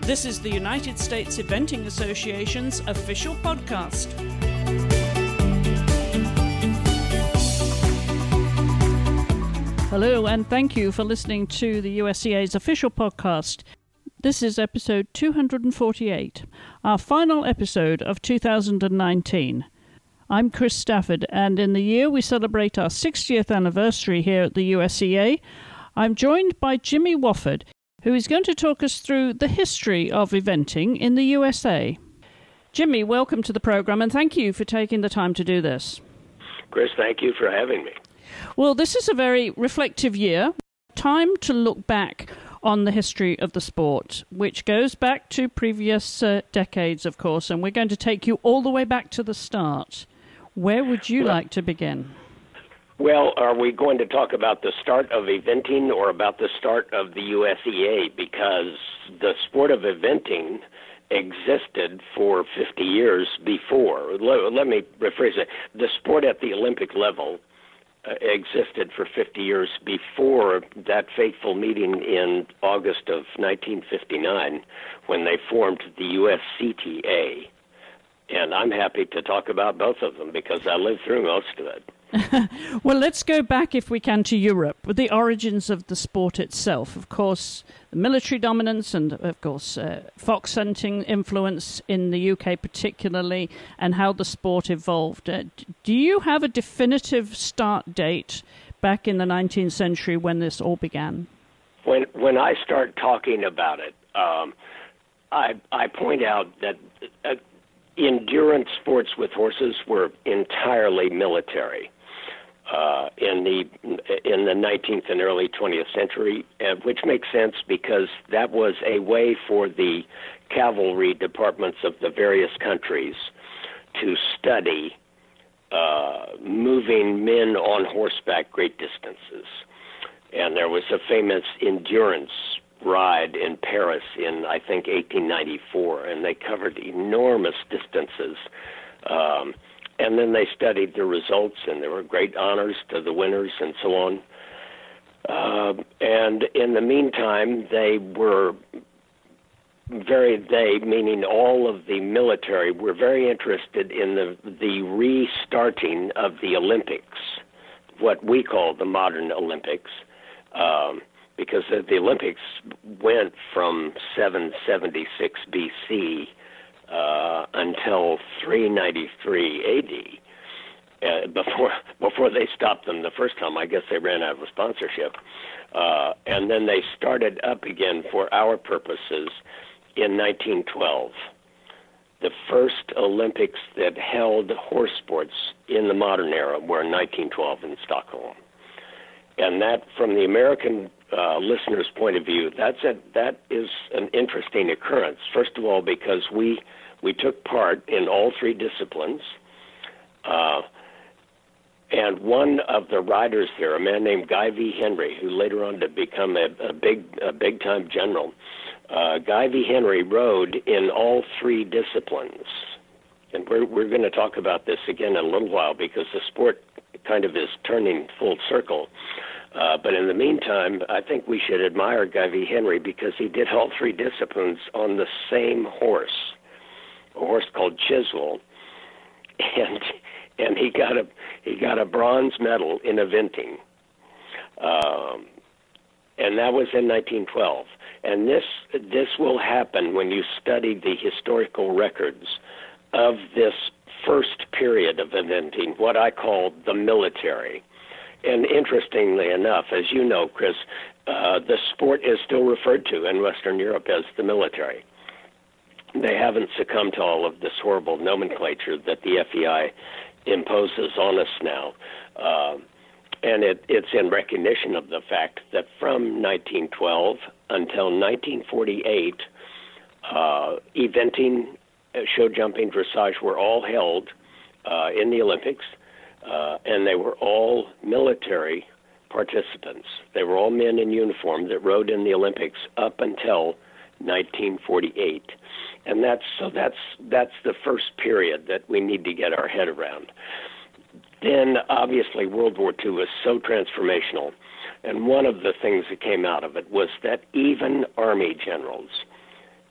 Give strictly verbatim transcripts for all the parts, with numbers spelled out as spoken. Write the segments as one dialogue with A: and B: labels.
A: This is the United States Eventing Association's official podcast. Hello, and thank you for listening to the U S E A's official podcast. This is episode two hundred forty-eight, our final episode of two thousand nineteen. I'm Chris Stafford, and in the year we celebrate our sixtieth anniversary here at the U S E A, I'm joined by Jimmy Wofford, who is going to talk us through the history of eventing in the U S A. Jimmy, welcome to the program, and thank you for taking the time to do this.
B: Chris, thank you for having me.
A: Well, this is a very reflective year, time to look back on the history of the sport, which goes back to previous uh, decades, of course, and we're going to take you all the way back to the start. Where would you well, like to begin?
B: Well, are we going to talk about the start of eventing or about the start of the U S E A? Because the sport of eventing existed for fifty years before. Let, let me rephrase it. The sport at the Olympic level uh, existed for fifty years before that fateful meeting in August of nineteen fifty-nine when they formed the U S C T A. And I'm happy to talk about both of them because I lived through most of it.
A: Well, let's go back, if we can, to Europe, with the origins of the sport itself. Of course, the military dominance and, of course, uh, fox hunting influence in the U K particularly, and how the sport evolved. Uh, do you have a definitive start date back in the nineteenth century when this all began?
B: When when I start talking about it, um, I, I point out that uh, endurance sports with horses were entirely military. Uh, in the in the nineteenth and early twentieth century, uh, which makes sense because that was a way for the cavalry departments of the various countries to study uh, moving men on horseback great distances. And there was a famous endurance ride in Paris in, I think, eighteen ninety-four, and they covered enormous distances. Um, And then they studied the results, and there were great honors to the winners and so on. Uh, and in the meantime, they were very, they, meaning all of the military, were very interested in the, the restarting of the Olympics, what we call the modern Olympics, um, because the Olympics went from seven seventy-six B C Uh, until three ninety-three A D. Uh, before before they stopped them the first time, I guess they ran out of sponsorship. Uh, and then they started up again for our purposes in nineteen twelve. The first Olympics that held horse sports in the modern era were in nineteen twelve in Stockholm. And that, from the American uh, listener's point of view, that's a, that is an interesting occurrence. First of all, because we we took part in all three disciplines, uh, and one of the riders there, a man named Guy V. Henry, who later on to become a, a big a big time general, uh, Guy V. Henry rode in all three disciplines, and we're we're going to talk about this again in a little while because the sport kind of is turning full circle. Uh, but in the meantime, I think we should admire Guy V. Henry because he did all three disciplines on the same horse, a horse called Chiswell, and and he got a he got a bronze medal in eventing, um, and that was in nineteen twelve. And this this will happen when you study the historical records of this first period of eventing, what I call the military. And interestingly enough, as you know, Chris, uh, the sport is still referred to in Western Europe as the military. They haven't succumbed to all of this horrible nomenclature that the F E I imposes on us now. Uh, and it, it's in recognition of the fact that from nineteen twelve until nineteen forty-eight, uh, eventing, show jumping, dressage were all held uh, in the Olympics. Uh, and they were all military participants. They were all men in uniform that rode in the Olympics up until nineteen forty-eight. And that's so that's that's the first period that we need to get our head around. Then, obviously, World War Two was so transformational. And one of the things that came out of it was that even Army generals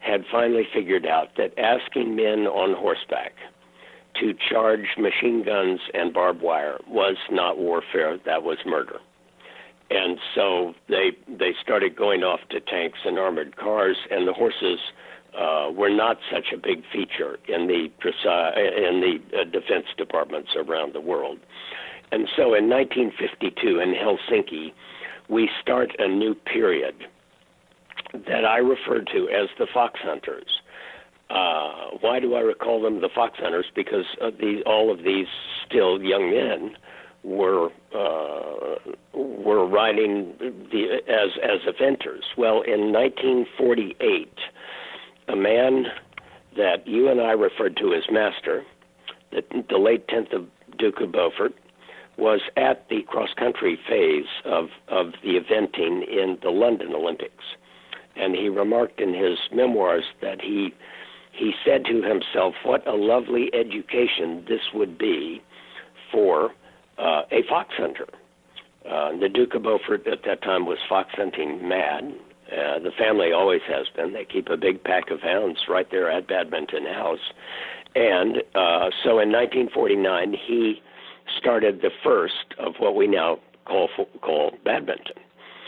B: had finally figured out that asking men on horseback to charge machine guns and barbed wire was not warfare, that was murder. And so they they started going off to tanks and armored cars, and the horses uh, were not such a big feature in the in the uh, defense departments around the world. And so in nineteen fifty-two in Helsinki, we start a new period that I refer to as the Fox Hunters. Uh, why do I recall them the Fox Hunters? Because of the, all of these still young men were uh, were riding the, as as eventers. Well, in nineteen forty-eight, a man that you and I referred to as Master, the, the late tenth of Duke of Beaufort, was at the cross-country phase of, of the eventing in the London Olympics. And he remarked in his memoirs that he he said to himself, what a lovely education this would be for uh, a fox hunter. Uh, the Duke of Beaufort at that time was fox hunting mad. Uh, the family always has been. They keep a big pack of hounds right there at Badminton House. And uh, so in nineteen forty-nine, he started the first of what we now call call badminton.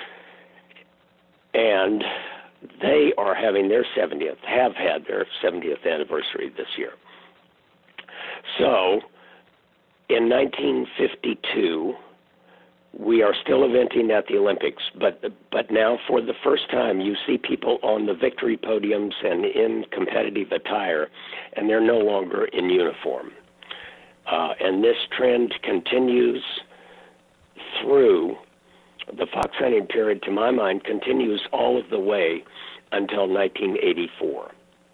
B: And they are having their seventieth, have had their seventieth anniversary this year. So in nineteen fifty-two, we are still eventing at the Olympics, but but now for the first time you see people on the victory podiums and in competitive attire, and they're no longer in uniform. Uh, and this trend continues through the fox hunting period, to my mind, continues all of the way until nineteen eighty-four.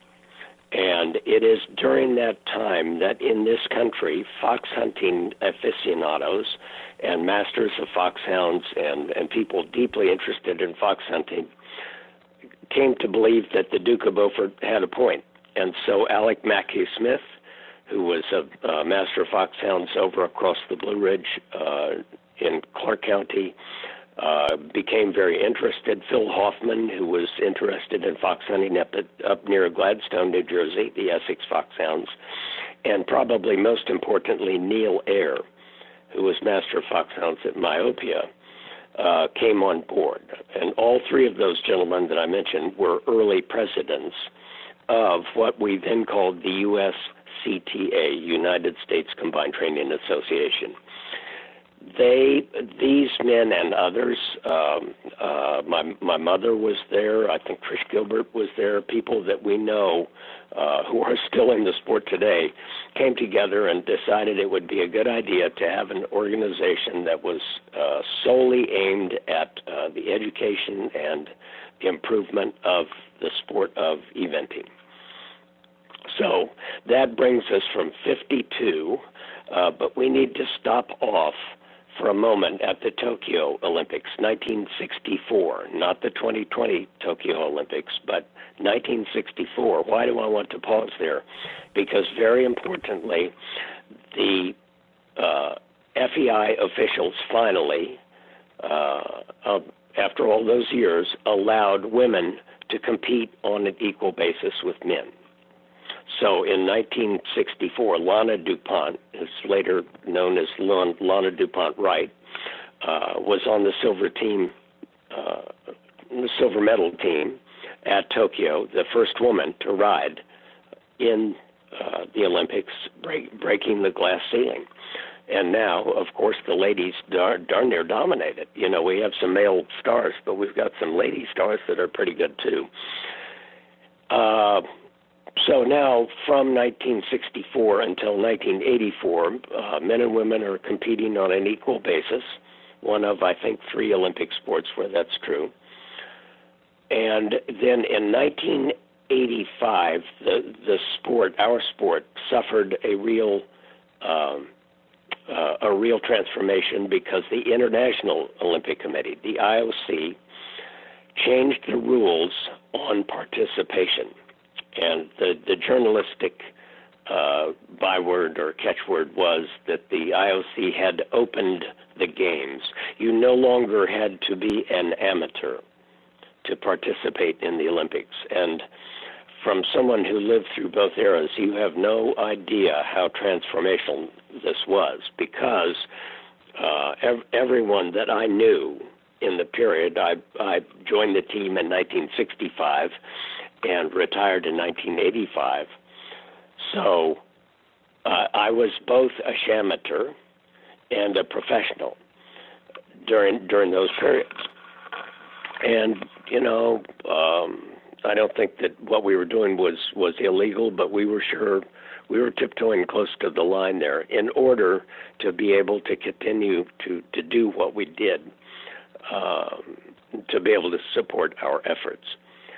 B: And it is during that time that in this country, fox hunting aficionados and masters of foxhounds and, and people deeply interested in fox hunting came to believe that the Duke of Beaufort had a point. And so Alec Mackay Smith, who was a uh, master of foxhounds over across the Blue Ridge uh, in Clark County, uh, became very interested. Phil Hoffman, who was interested in fox hunting up, at, up near Gladstone, New Jersey, the Essex Foxhounds, and probably most importantly, Neil Eyre, who was master of foxhounds at Myopia, uh, came on board. And all three of those gentlemen that I mentioned were early presidents of what we then called the U S C T A, United States Combined Training Association. They, these men and others, um, uh, my my mother was there. I think Trish Gilbert was there. People that we know uh, who are still in the sport today came together and decided it would be a good idea to have an organization that was uh, solely aimed at uh, the education and the improvement of the sport of eventing. So that brings us from fifty-two, uh, but we need to stop off for a moment at the Tokyo Olympics, nineteen sixty-four, not the twenty twenty Tokyo Olympics, but nineteen sixty-four. Why do I want to pause there? Because very importantly, the uh, F E I officials finally, uh, uh, after all those years, allowed women to compete on an equal basis with men. So in nineteen sixty-four, Lana DuPont, who's later known as Lana DuPont Wright, uh, was on the silver team, uh, the silver medal team at Tokyo, the first woman to ride in uh, the Olympics, break, breaking the glass ceiling. And now, of course, the ladies darn, darn near dominate it. You know, we have some male stars, but we've got some lady stars that are pretty good too. Uh, So now, from nineteen sixty-four until nineteen eighty-four, uh, men and women are competing on an equal basis, one of, I think, three Olympic sports where that's true. And then in nineteen eighty-five, the, the sport, our sport, suffered a real um, uh, a real transformation because the International Olympic Committee, the I O C, changed the rules on participation. And the, the journalistic uh, byword or catchword was that the I O C had opened the games. You no longer had to be an amateur to participate in the Olympics. And from someone who lived through both eras, you have no idea how transformational this was, because uh, ev- everyone that I knew in the period, I, I joined the team in nineteen sixty-five and retired in nineteen eighty-five. So uh, I was both a amateur and a professional during during those periods. And, you know, um, I don't think that what we were doing was, was illegal, but we were sure we were tiptoeing close to the line there in order to be able to continue to, to do what we did, um, to be able to support our efforts.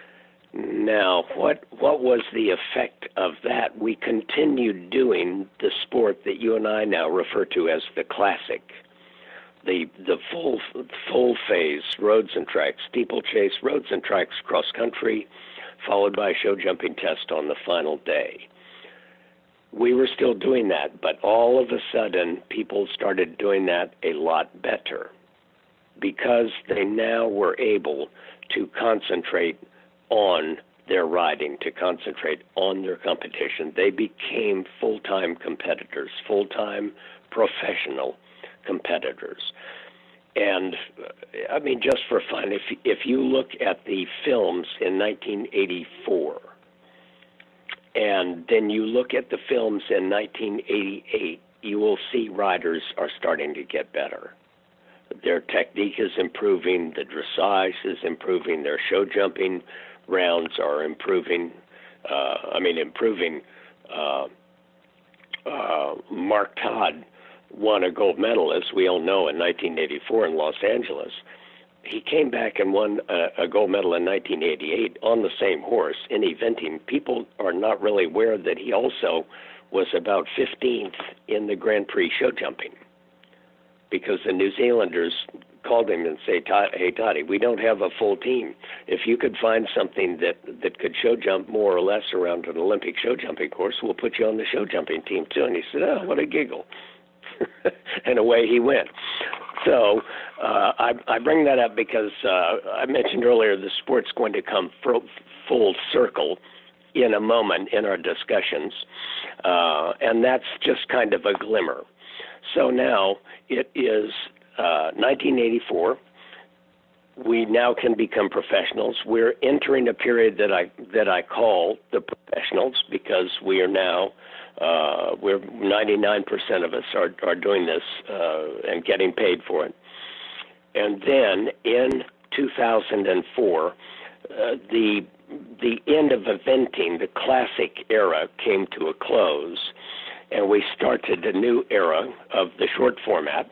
B: Now, what what was the effect of that? We continued doing the sport that you and I now refer to as the classic. The the full full phase roads and tracks, steeplechase, roads and tracks, cross country, followed by a show jumping test on the final day. We were still doing that, but all of a sudden people started doing that a lot better because they now were able to concentrate on their riding, to concentrate on their competition. They became full-time competitors, full-time professional competitors. And uh, I mean, just for fun, if if you look at the films in nineteen eighty-four, and then you look at the films in nineteen eighty-eight, you will see riders are starting to get better. Their technique is improving, the dressage is improving, their show jumping rounds are improving. Uh, I mean, improving. Uh, uh, Mark Todd won a gold medal, as we all know, in nineteen eighty-four in Los Angeles. He came back and won a, a gold medal in nineteen eighty-eight on the same horse in eventing. People are not really aware that he also was about fifteenth in the Grand Prix show jumping, because the New Zealanders called him and say, hey, Toddy, we don't have a full team. If you could find something that, that could show jump more or less around an Olympic show jumping course, we'll put you on the show jumping team too. And he said, oh, what a giggle. And away he went. So uh, I, I bring that up because uh, I mentioned earlier the sport's going to come f- full circle in a moment in our discussions, uh, and that's just kind of a glimmer. So now it is uh, nineteen eighty-four. We now can become professionals. We're entering a period that I that I call the professionals, because we are now uh, we're ninety-nine percent of us are are doing this uh, and getting paid for it. And then in two thousand four, uh, the the end of eventing, the classic era, came to a close, and we started a new era of the short format.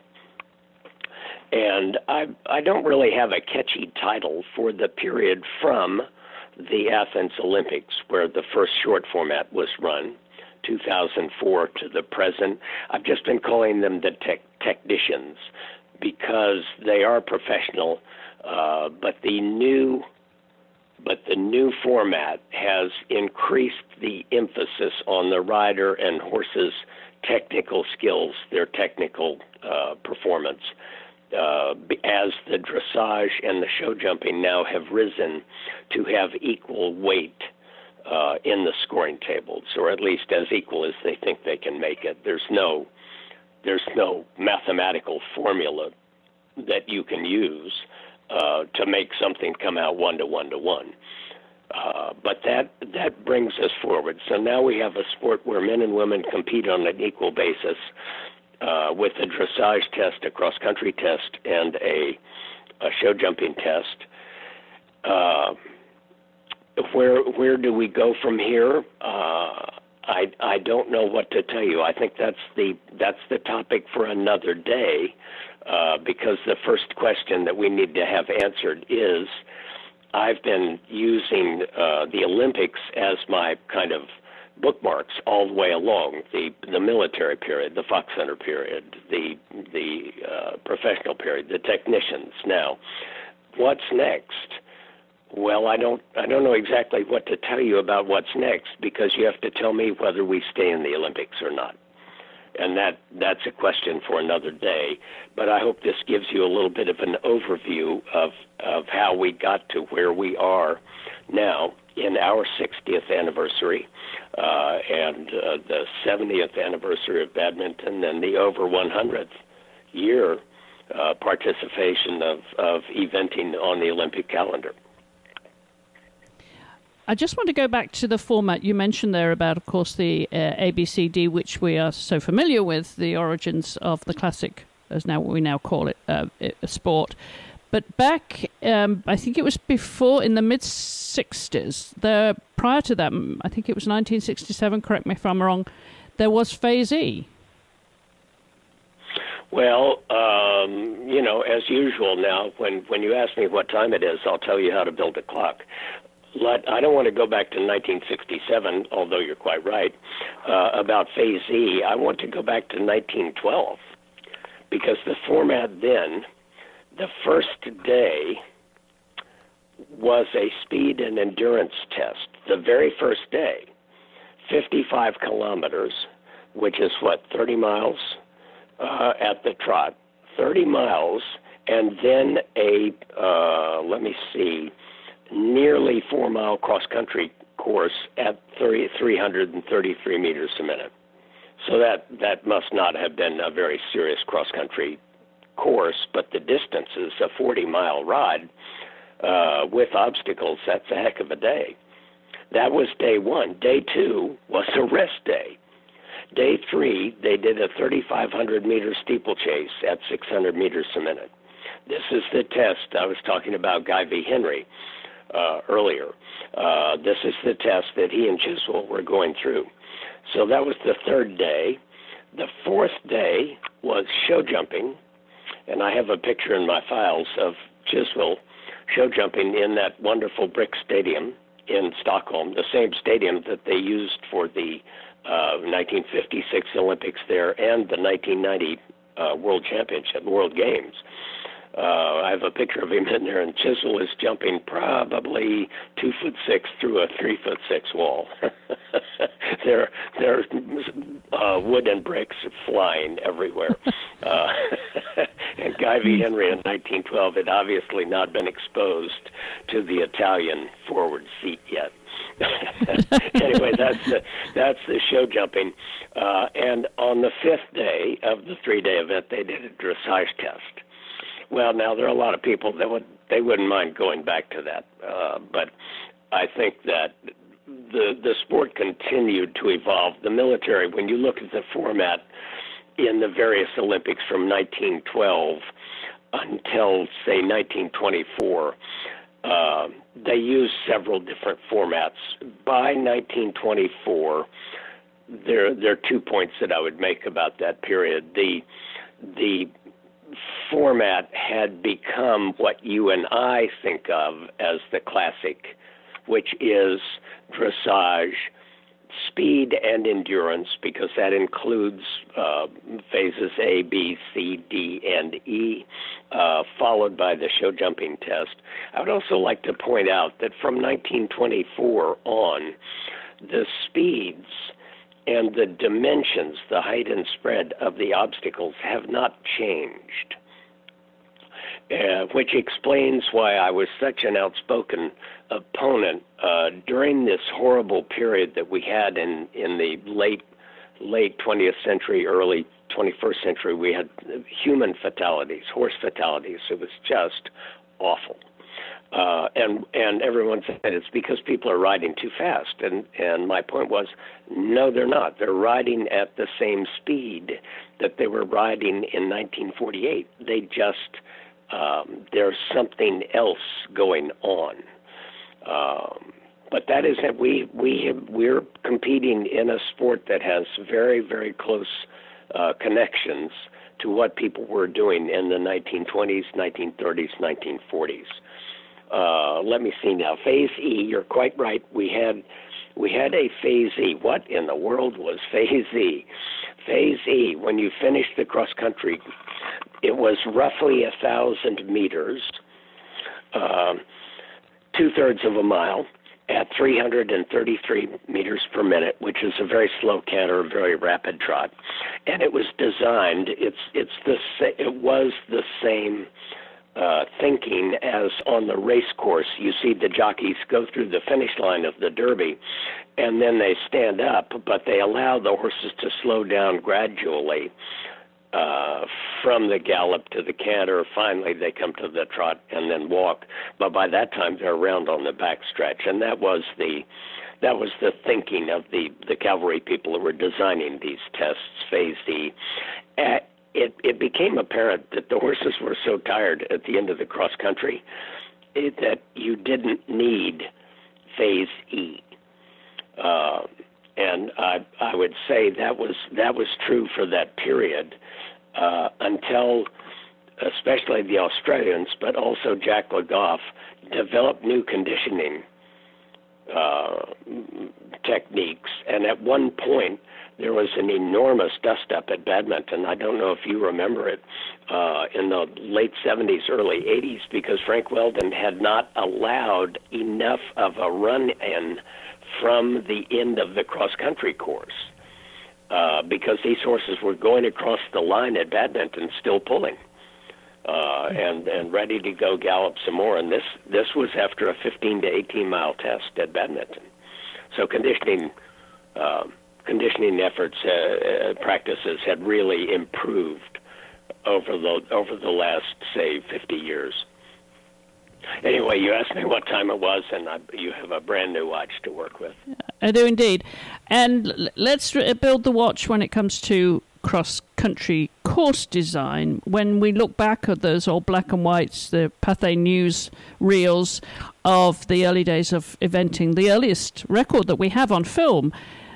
B: And I I don't really have a catchy title for the period from the Athens Olympics, where the first short format was run, two thousand four to the present. I've just been calling them the tech, technicians, because they are professional, uh, but the new but the new format has increased the emphasis on the rider and horse's technical skills, their technical uh, performance. Uh, as the dressage and the show jumping now have risen to have equal weight uh, in the scoring tables, or at least as equal as they think they can make it. There's no, there's no mathematical formula that you can use uh, to make something come out one to one to one. Uh, but that that brings us forward. So now we have a sport where men and women compete on an equal basis, Uh, with a dressage test, a cross-country test, and a, a show jumping test. Uh, where where do we go from here? Uh, I I don't know what to tell you. I think that's the that's the topic for another day, uh, because the first question that we need to have answered is, I've been using uh, the Olympics as my kind of bookmarks all the way along, the the military period, the Fox Center period, the the uh, professional period, the technicians. Now, what's next? Well, I don't I don't know exactly what to tell you about what's next, because you have to tell me whether we stay in the Olympics or not. And that that's a question for another day. But I hope this gives you a little bit of an overview of of how we got to where we are now in our sixtieth anniversary uh, and uh, the seventieth anniversary of badminton and the over one hundredth year uh, participation of, of eventing on the Olympic calendar.
A: I just want to go back to the format you mentioned there about, of course, the uh, A B C D, which we are so familiar with, the origins of the classic, as now we now call it, uh, a sport. But back, um, I think it was before, in the mid-sixties, there, prior to that, I think it was nineteen sixty-seven, correct me if I'm wrong, there was Phase E.
B: Well, um, you know, as usual now, when, when you ask me what time it is, I'll tell you how to build a clock. Let, I don't want to go back to nineteen sixty-seven, although you're quite right, uh, about Phase E. I want to go back to nineteen twelve, because the format then, the first day, was a speed and endurance test. The very first day, fifty-five kilometers, which is what, thirty miles uh, at the trot, thirty miles, and then a, uh, let me see, nearly four-mile cross-country course at three hundred thirty-three meters a minute. So that, that must not have been a very serious cross-country course, but the distance is a forty-mile ride uh, with obstacles. That's a heck of a day. That was day one. Day two was a rest day. Day three, they did a thirty-five hundred meter steeplechase at six hundred meters a minute. This is the test I was talking about, Guy V. Henry, uh, earlier. Uh, this is the test that he and Chiswell were going through. So that was the third day. The fourth day was show jumping, and I have a picture in my files of Chiswell show jumping in that wonderful brick stadium in Stockholm, the same stadium that they used for the uh, nineteen fifty-six Olympics there and the nineteen ninety uh, World Championship, World Games. Uh, I have a picture of him in there, and Chiswell is jumping probably two foot six through a three foot six wall. there, there's uh, wood and bricks flying everywhere. uh, and Guy V. Henry in nineteen twelve had obviously not been exposed to the Italian forward seat yet. Anyway, that's the, that's the show jumping. Uh, and on the fifth day of the three-day event, they did a dressage test. Well, now there are a lot of people that would they wouldn't mind going back to that, uh, but I think that the the sport continued to evolve. The military, when you look at the format in the various Olympics from nineteen twelve until say nineteen twenty-four, uh, they used several different formats. By nineteen twenty-four, there there are two points that I would make about that period. The the format had become what you and I think of as the classic, which is dressage, speed and endurance, because that includes uh, phases A, B, C, D, and E, uh, followed by the show jumping test. I would also like to point out that from nineteen twenty-four on, the speeds and the dimensions, the height and spread of the obstacles have not changed, uh, which explains why I was such an outspoken opponent uh, during this horrible period that we had in, in the late late twentieth century, early twenty-first century. We had human fatalities, horse fatalities. It was just awful. Uh, and and everyone said it's because people are riding too fast. And, and my point was, no, they're not. They're riding at the same speed that they were riding in nineteen forty-eight. They just, um, there's something else going on. Um, but that is that we, we have, we're competing in a sport that has very, very close uh, connections to what people were doing in the nineteen twenties, nineteen thirties, nineteen forties. Uh, let me see now. Phase E, you're quite right. We had we had a Phase E. What in the world was Phase E? Phase E, when you finished the cross country, it was roughly a thousand meters, uh, two thirds of a mile, at three hundred thirty-three meters per minute, which is a very slow canter, a very rapid trot, and it was designed. It's it's the it was the same. Uh, thinking as on the race course, you see the jockeys go through the finish line of the Derby, and then they stand up, but they allow the horses to slow down gradually uh, from the gallop to the canter. Finally, they come to the trot and then walk. But by that time, they're around on the backstretch, and that was the that was the thinking of the, the cavalry people who were designing these tests, Phase E. Uh, it, it became apparent that the horses were so tired at the end of the cross country it, that you didn't need Phase E. Uh, and I, I would say that was that was true for that period uh, until, especially the Australians, but also Jack Le Goff, developed new conditioning uh, techniques. And at one point, there was an enormous dust-up at Badminton. I don't know if you remember it, uh, in the late seventies, early eighties, because Frank Weldon had not allowed enough of a run-in from the end of the cross-country course, uh, because these horses were going across the line at Badminton still pulling uh, and, and ready to go gallop some more. And this, this was after a fifteen to eighteen mile test at Badminton. So conditioning uh, conditioning efforts, uh, uh, practices had really improved over the over the last, say, fifty years. Anyway, you asked me what time it was, and I, you have a brand new watch to work with.
A: I do indeed. And l- let's build the watch when it comes to cross-country course design. When we look back at those old black and whites, the Pathé News reels of the early days of eventing, the earliest record that we have on film,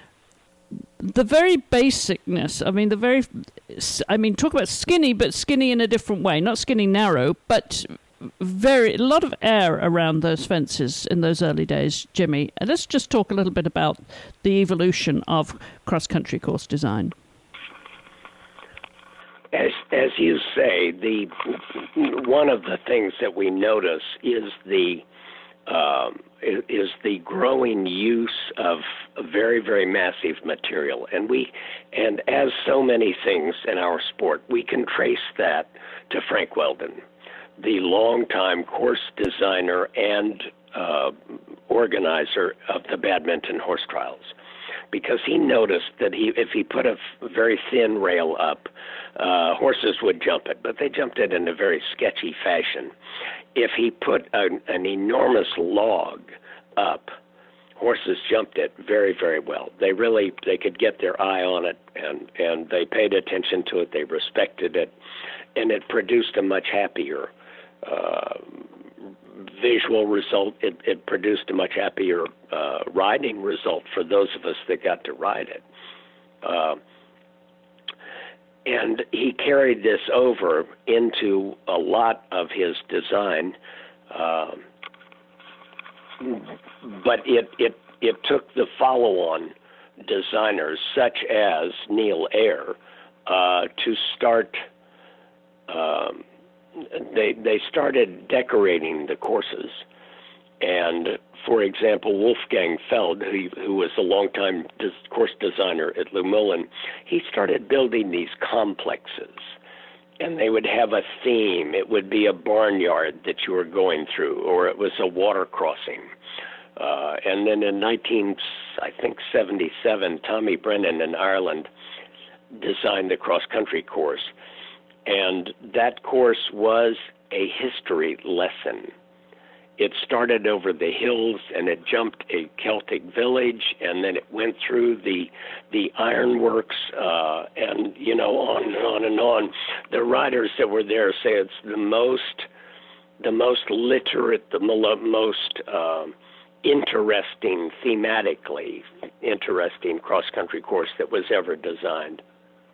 A: the very basicness, I mean, the very, I mean, talk about skinny, but skinny in a different way, not skinny narrow, but very, a lot of air around those fences in those early days, Jimmy. And let's just talk a little bit about the evolution of cross-country course design.
B: As as you say, the one of the things that we notice is the um, is the growing use of very, very massive material. And we, and as so many things in our sport, we can trace that to Frank Weldon, the longtime course designer and uh, organizer of the Badminton horse trials, because he noticed that he, if he put a f- very thin rail up, uh, horses would jump it, but they jumped it in a very sketchy fashion. If he put a, an enormous log up, horses jumped it very, very well. They really, they could get their eye on it, and, and they paid attention to it, they respected it, and it produced a much happier uh, visual result. It, it produced a much happier uh, riding result for those of us that got to ride it. Uh, and he carried this over into a lot of his design, uh, but it, it, it took the follow-on designers, such as Neil Eyre, uh, to start um, They they started decorating the courses, and for example, Wolfgang Feld, who, who was a longtime dis- course designer at Lumullen, he started building these complexes, and they would have a theme. It would be a barnyard that you were going through, or it was a water crossing. Uh, and then in nineteen, I think seventy-seven, Tommy Brennan in Ireland designed the cross-country course. And that course was a history lesson. It started over the hills, and it jumped a Celtic village, and then it went through the the ironworks, uh, and you know, on and on and on. The riders that were there say it's the most, the most literate, the most uh, interesting, thematically interesting cross-country course that was ever designed.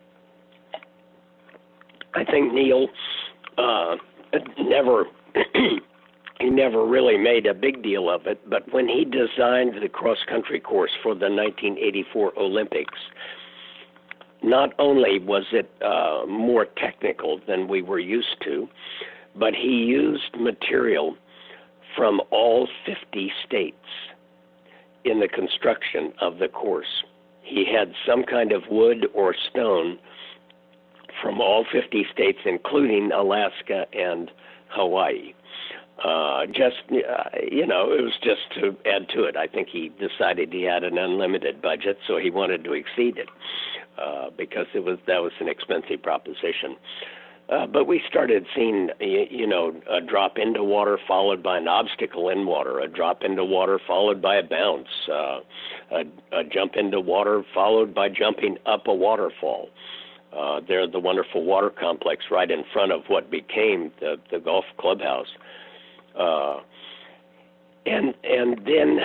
B: I think Neil uh, never, he never really made a big deal of it, but when he designed the cross-country course for the nineteen eighty-four Olympics, not only was it uh, more technical than we were used to, but he used material from all fifty states in the construction of the course. He had some kind of wood or stone from all fifty states, including Alaska and Hawaii. Uh, just, uh, you know, it was just to add to it. I think he decided he had an unlimited budget, so he wanted to exceed it uh, because it was that was an expensive proposition. Uh, but we started seeing, you know, a drop into water followed by an obstacle in water, a drop into water followed by a bounce, uh, a, a jump into water followed by jumping up a waterfall. Uh, there's the wonderful water complex right in front of what became the, the golf clubhouse. Uh, and and then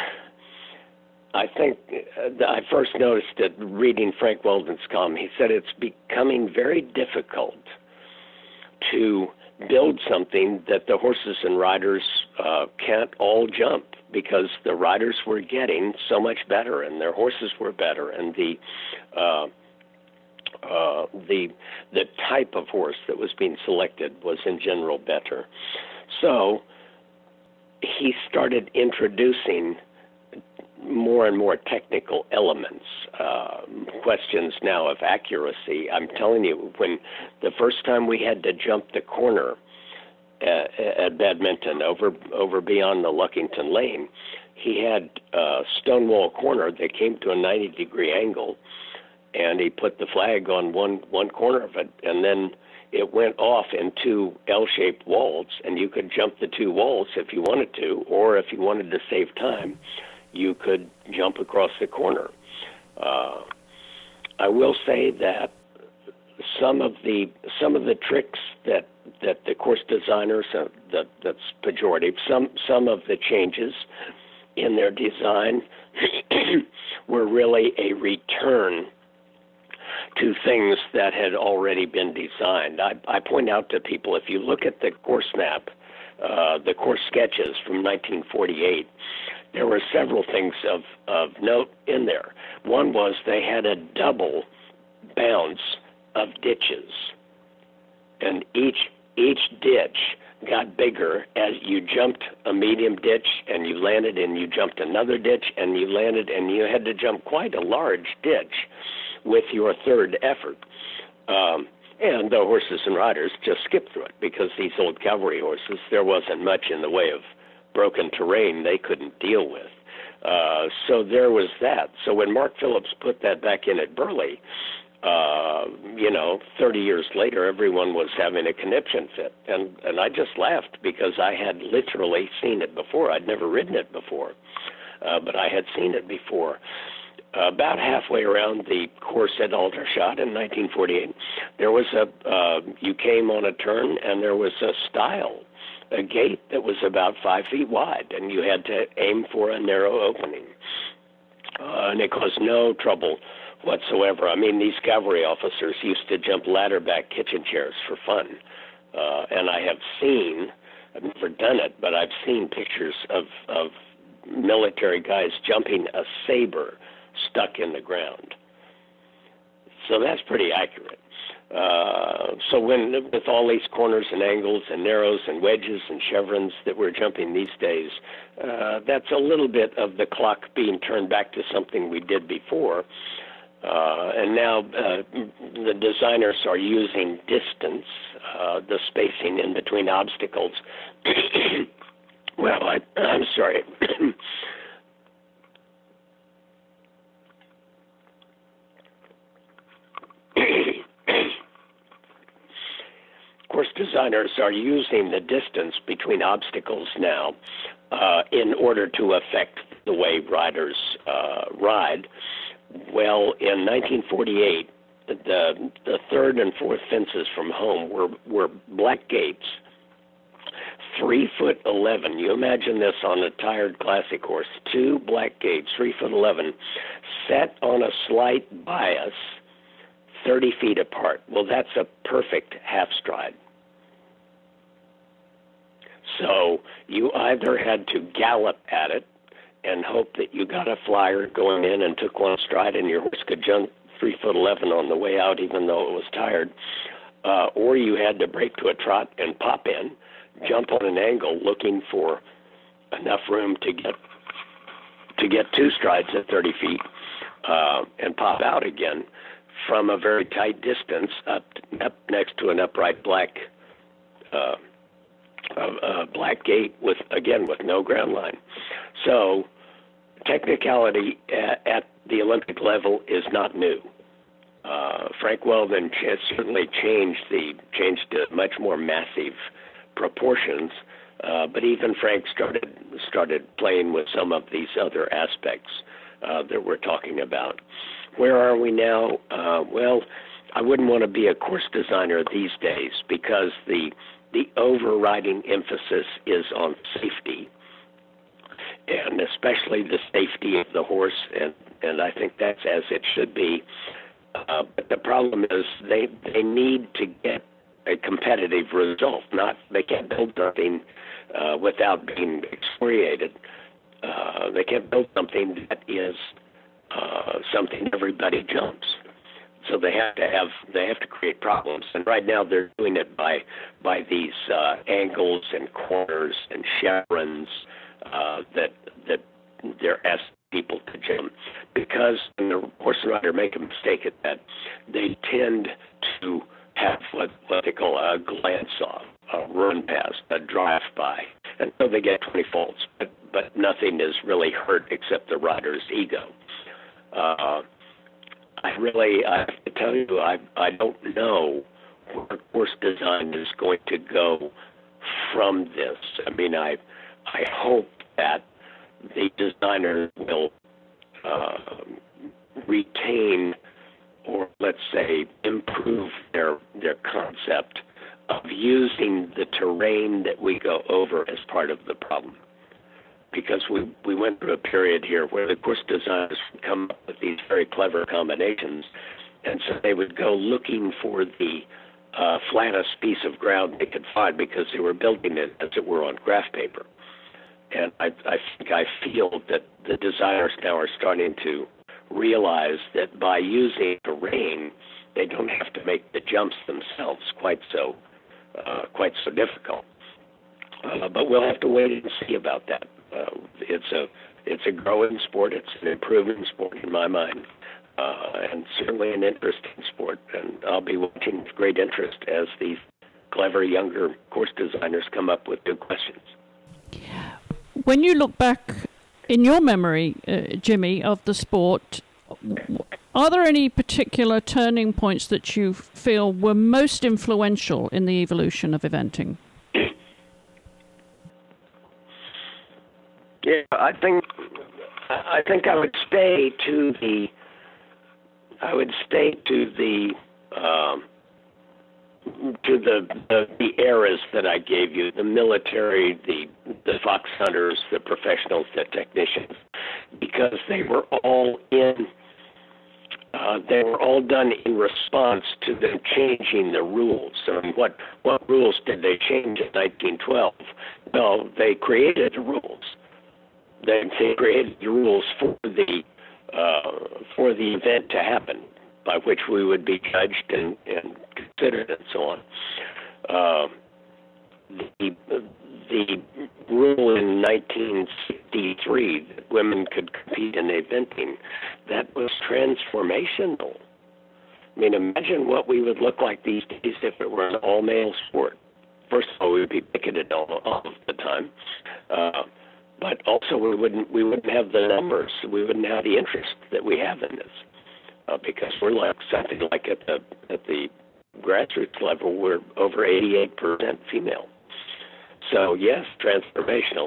B: I think uh, I first noticed it reading Frank Weldon's column. He said it's becoming very difficult to build something that the horses and riders uh, can't all jump, because the riders were getting so much better and their horses were better, and the uh, uh, the the type of horse that was being selected was in general better. So he started introducing more and more technical elements, uh, questions now of accuracy. I'm telling you, when the first time we had to jump the corner at, at Badminton over over beyond the Luckington Lane, he had a Stonewall corner that came to a ninety degree angle, and he put the flag on one, one corner of it, and then it went off in two L-shaped walls, and you could jump the two walls if you wanted to, or if you wanted to save time, you could jump across the corner. Uh, I will say that some of the some of the tricks that that the course designers uh, that that's pejorative. Some some of the changes in their design were really a return to things that had already been designed. I, I point out to people, if you look at the course map, uh, the course sketches from nineteen forty-eight, there were several things of, of note in there. One was they had a double bounce of ditches, and each each ditch got bigger as you jumped a medium ditch and you landed, and you jumped another ditch and you landed, and you had to jump quite a large ditch with your third effort. Um, and the horses and riders just skipped through it, because these old cavalry horses, there wasn't much in the way of broken terrain they couldn't deal with. Uh, so there was that. So when Mark Phillips put that back in at Burley, uh, you know, thirty years later, everyone was having a conniption fit. And, and I just laughed, because I had literally seen it before. I'd never ridden it before, uh, but I had seen it before. Uh, about halfway around the course at Aldershot in nineteen forty-eight, there was a, uh, you came on a turn, and there was a stile, a gate that was about five feet wide, and you had to aim for a narrow opening. Uh, and it caused no trouble whatsoever. I mean, these cavalry officers used to jump ladder-back kitchen chairs for fun. Uh, and I have seen, I've never done it, but I've seen pictures of, of military guys jumping a saber stuck in the ground. So that's pretty accurate. Uh, so when, with all these corners and angles and narrows and wedges and chevrons that we're jumping these days, uh, that's a little bit of the clock being turned back to something we did before. Uh, and now uh, the designers are using distance, uh, the spacing in between obstacles. well, I, I'm sorry. Course designers are using the distance between obstacles now uh, in order to affect the way riders uh, ride. Well, in nineteen forty-eight, the the third and fourth fences from home were, were black gates, three foot eleven. You imagine this on a tired classic horse. Two black gates, three foot eleven, set on a slight bias, thirty feet apart. Well, that's a perfect half stride. So you either had to gallop at it and hope that you got a flyer going in and took one stride, and your horse could jump three foot eleven on the way out, even though it was tired, uh, or you had to break to a trot and pop in, jump on an angle, looking for enough room to get to get two strides at thirty feet, uh, and pop out again from a very tight distance up up next to an upright black uh, uh, uh, black gate with, again, with no ground line. So technicality at, at the Olympic level is not new. Uh, Frank Weldon has certainly changed the changed to much more massive proportions, uh, but even Frank started started playing with some of these other aspects uh, that we're talking about. Where are we now? Uh, well, I wouldn't want to be a course designer these days because the the overriding emphasis is on safety, and especially the safety of the horse, and, and I think that's as it should be. Uh, but the problem is they they need to get a competitive result. Not they can't build something uh, without being excoriated. Uh, they can't build something that is uh, something everybody jumps. So they have to have they have to create problems. And right now they're doing it by by these uh, angles and corners and chevrons uh, that that they're asking people to jump, because when the horse and rider make a mistake at that, they tend to have what, what they call a glance off, a run past, a drive by, and so they get twenty faults, but, but nothing is really hurt except the rider's ego. Uh, I really, I have to tell you, I, I don't know where course design is going to go from this. I mean, I, I hope that the designer will uh, retain, or let's say improve their their concept of using the terrain that we go over as part of the problem. Because we, we went through a period here where the course designers would come up with these very clever combinations, and so they would go looking for the uh, flattest piece of ground they could find because they were building it, as it were, on graph paper. And I, I think I feel that the designers now are starting to realize that by using terrain, they don't have to make the jumps themselves quite so uh, quite so difficult. Uh, but we'll have to wait and see about that. Uh, it's a it's a growing sport. It's an improving sport in my mind, uh, and certainly an interesting sport. And I'll be watching with great interest as these clever younger course designers come up with new questions.
A: When you look back in your memory, uh, Jimmy, of the sport, are there any particular turning points that you feel were most influential in the evolution of eventing?
B: Yeah, I think I think I would stay to the I would stay to the um, to the, the the eras that I gave you: the military, the the fox hunters, the professionals, the technicians, because they were all in. Uh, they were all done in response to them changing the rules. So what what rules did they change in nineteen twelve? Well, they created the rules. They, they created the rules for the uh, for the event to happen, by which we would be judged and, and considered and so on. Uh, the the rule in nineteen sixty-three that women could compete in eventing, that was transformational. I mean, imagine what we would look like these days if it were an all-male sport. First of all, we would be picketed all, all of the time. Uh, But also, we wouldn't we wouldn't have the numbers. We wouldn't have the interest that we have in this, uh, because we're like something like at the at the grassroots level, we're over eighty-eight percent female. So yes, transformational.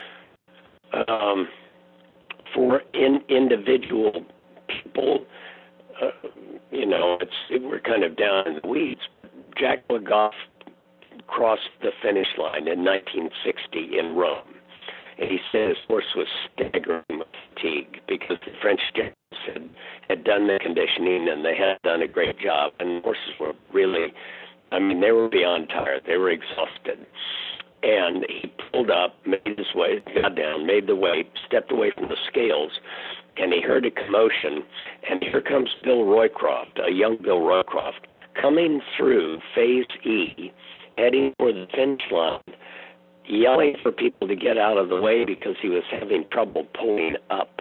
B: Um, for in, individual people, uh, you know, it's we're kind of down in the weeds. Jack Le Goff crossed the finish line in nineteen sixty in Rome. And he said his horse was staggering with fatigue because the French generals had, had done the conditioning and they had done a great job. And the horses were really, I mean, they were beyond tired. They were exhausted. And he pulled up, made his way, got down, made the weight, stepped away from the scales, and he heard a commotion. And here comes Bill Roycroft, a young Bill Roycroft, coming through Phase E, heading for the finish line, yelling for people to get out of the way because he was having trouble pulling up.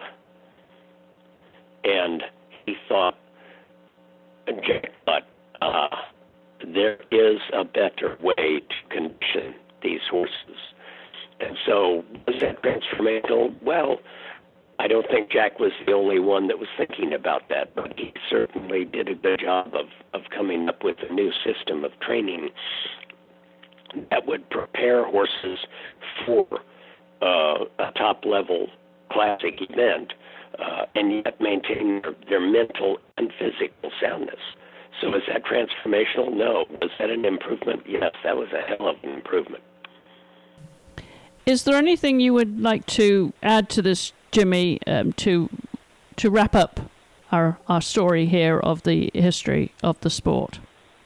B: And he thought, Jack thought, ah, there is a better way to condition these horses. transformational? Well, I don't think Jack was the only one that was thinking about that, but he certainly did a good job of, of coming up with a new system of training that would prepare horses for uh, a top-level classic event uh, and yet maintain their, their mental and physical soundness. So is that transformational? No. Was that an improvement? Yes, that was a hell of an improvement.
A: Is there anything you would like to add to this, Jimmy, um, to to wrap up our our story here of the history of the sport?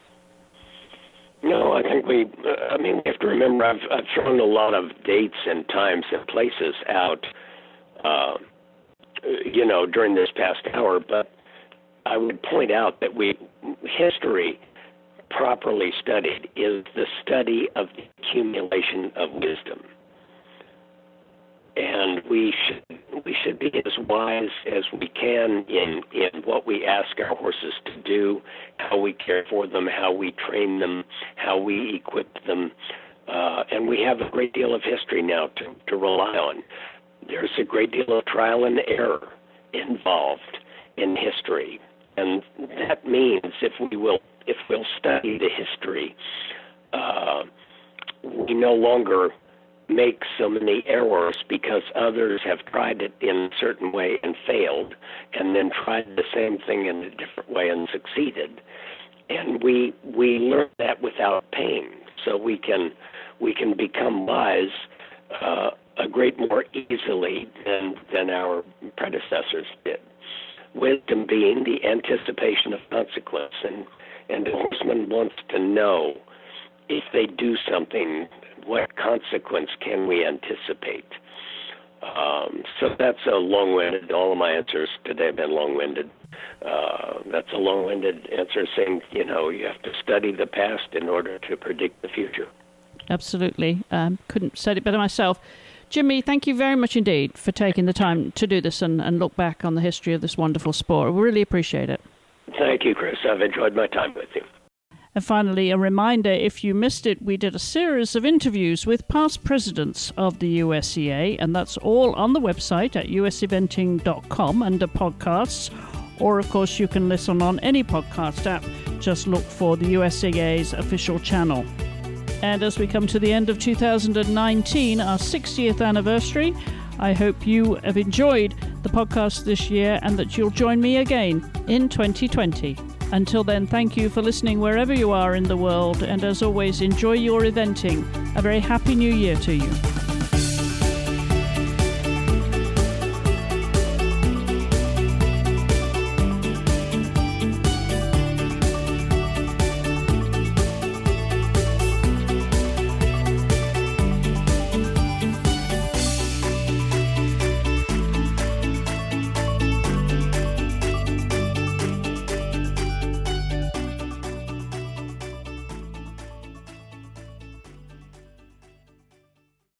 B: No, I think we, uh, I mean, we have to remember I've, I've thrown a lot of dates and times and places out, uh, you know, during this past hour, but I would point out that we, history properly studied is the study of the accumulation of wisdom. And we should we should be as wise as we can in, in what we ask our horses to do, how we care for them, how we train them, how we equip them. Uh, and we have a great deal of history now to, to rely on. There's a great deal of trial and error involved in history. And that means if we will if we'll study the history, uh, we no longer make so many errors because others have tried it in a certain way and failed, and then tried the same thing in a different way and succeeded. And we we learn that without pain, so we can we can become wise uh, a great more easily than than our predecessors did. Wisdom being the anticipation of consequence, and and the horseman wants to know if they do something, what consequence can we anticipate? Um, so that's a long-winded, all of my answers today have been long-winded. Uh, that's a long-winded answer saying, you know, you have to study the past in order to predict the future.
A: Absolutely. Um, couldn't have said it better myself. Jimmy, thank you very much indeed for taking the time to do this and, and look back on the history of this wonderful sport. We really appreciate it.
B: Thank you, Chris. I've enjoyed my time with you.
A: And finally, a reminder, if you missed it, we did a series of interviews with past presidents of the U S E A, and that's all on the website at u s eventing dot com under podcasts. Or, of course, you can listen on any podcast app. Just look for the U S E A's official channel. And as we come to the end of two thousand nineteen, our sixtieth anniversary, I hope you have enjoyed the podcast this year and that you'll join me again in twenty twenty. Until then, thank you for listening wherever you are in the world, and as always, enjoy your eventing. A very happy new year to you.